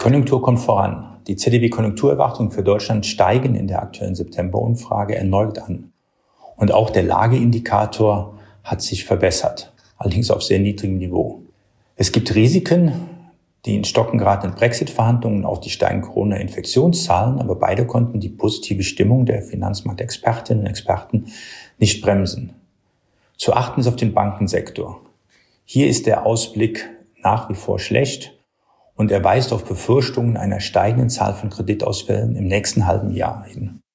Konjunktur kommt voran. Die ZDW-Konjunkturerwartungen für Deutschland steigen in der aktuellen September-Umfrage erneut an. Und auch der Lageindikator hat sich verbessert, allerdings auf sehr niedrigem Niveau. Es gibt Risiken, die in Stocken geratenen Brexit-Verhandlungen, auch die steigenden Corona-Infektionszahlen, aber beide konnten die positive Stimmung der Finanzmarktexpertinnen und Experten nicht bremsen. Zu achten ist auf den Bankensektor. Hier ist der Ausblick nach wie vor schlecht und er weist auf Befürchtungen einer steigenden Zahl von Kreditausfällen im nächsten halben Jahr hin.